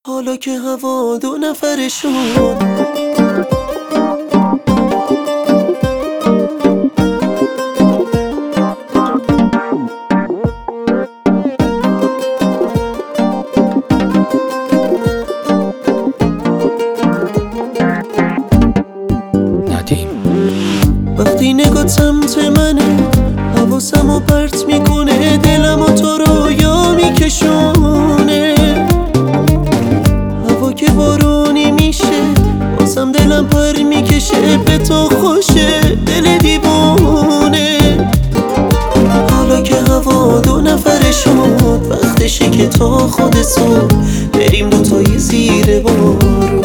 حالا که هوا دو نفره شد، وقتی نگاه سمت منه حواسمو پرت میکنه، دلمو تو رویا میکشونه. هوا که بارونی میشه بازم دلم پر میکشه، به تو خوشه دل دیوونه. حالا که هوا دو نفره شد، وقتشه که تا خود صبح بریم دوتایی زیر بارون.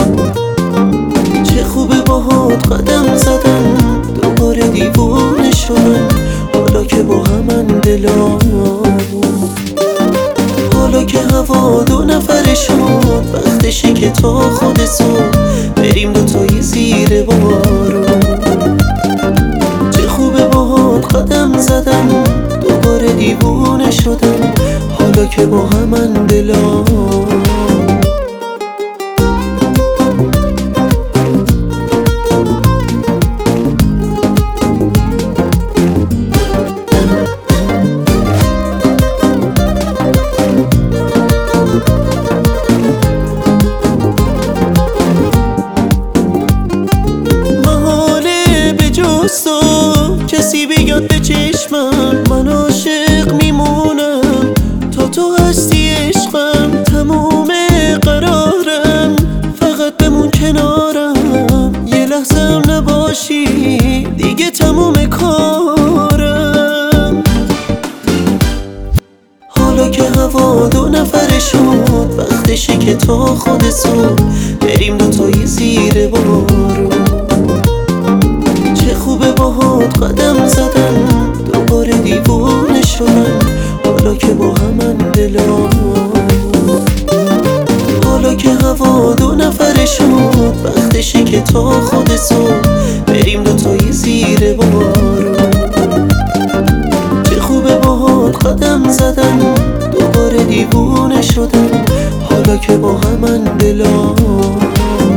چه خوبه باهات قدم زدم، دوباره دیوونه شدم حالا که با همن دلامون. حالا که هوا دو نفره شد، وقتشه که تا خود صبح بریم دوتایی زیر بارون. چه خوبه باهات قدم زدم، دوباره دیوونه شدم حالا که با همن دلامون. کسی بیاد به چشمم، من عاشق میمونم تا تو هستی عشقم. تموم قرارم فقط بمون کنارم، یه لحظه هم نباشی دیگه تموم کارم. حالا که هوا دو نفره شد، وقتشه که تا خود صبح بریم دوتایی زیر بارون. چه خوبه باهات قدم زدم، دوباره دیوونه شدم حالا که با همن دلامون. حالا که هوا دو نفره شد، وقتشه که تا خود صبح بریم دوتایی زیر بارون. چه خوبه باهات قدم زدم، دوباره دیوونه شدم حالا که با همن دلامون.